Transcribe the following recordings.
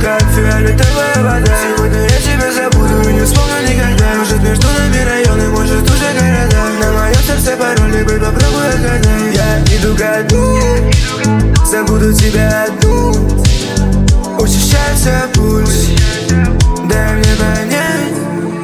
как фиолетовая вода. Сегодня я тебя забуду и не вспомню никогда. Может между нами районы, может уже города. На моем сердце пароли, бэй, попробуй отгадай. Я иду ко дну, забуду тебя одну. Учащается пульс, дай мне понять,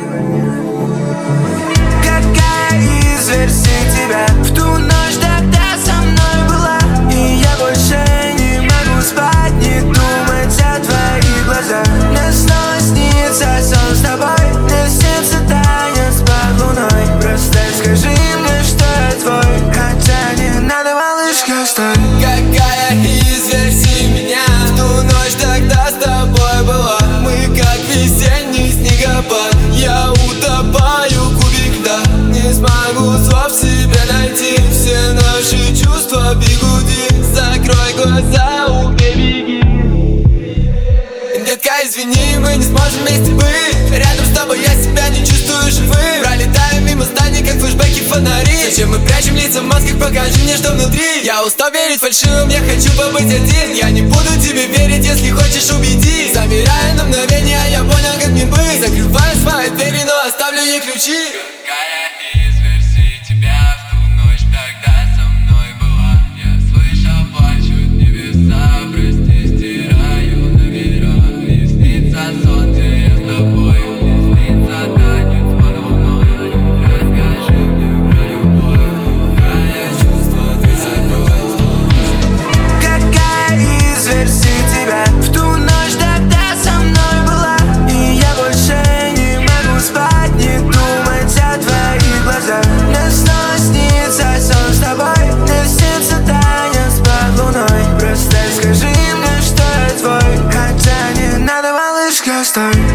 какая из версий тебя в ту ночь тогда со мной была. И я больше не могу спать, не думать о твоих глазах. Мне снова снится сон с тобой, мне снится танец под луной. Просто скажи мне, что я твой, хотя не надо, малышка, стой. Какая из версий меня в ту ночь тогда с тобой была? Мы как весенний снегопад, я утопаю, кубик льда. Не смогу слов себе найти, все наши чувства бегуди. Закрой глаза, убей, беги. Детка, извини, мы не сможем вместе быть. Рядом с тобой я себя не чувствую живым. Пролетаем мимо зданий, как флешбеки, фонари. Зачем мы прячем лица в масках, покажи мне, что внутри. Я устал верить фальшивым, я хочу побыть один. Я не буду тебе верить, если хочешь, убеди. Замираю на мгновение, я понял, как мне быть. Закрываю свои двери, но оставлю ей ключи. Какая из версий тебя в ту ночь тогда со мной была? Я слышал, плачут небеса, прости, стираю номера. Не снится сон, где я с тобой, не снится танец под луной. Расскажи мне про любовь, какая чувство ты закрой. Какая из версий тебя в ту ночь тогда со мной была? И я больше не могу спать, не думать о твоих глазах. Мне снова снится сон с тобой, мне снится танец под луной. Просто скажи мне, что я твой, хотя не надо, малышка, стой.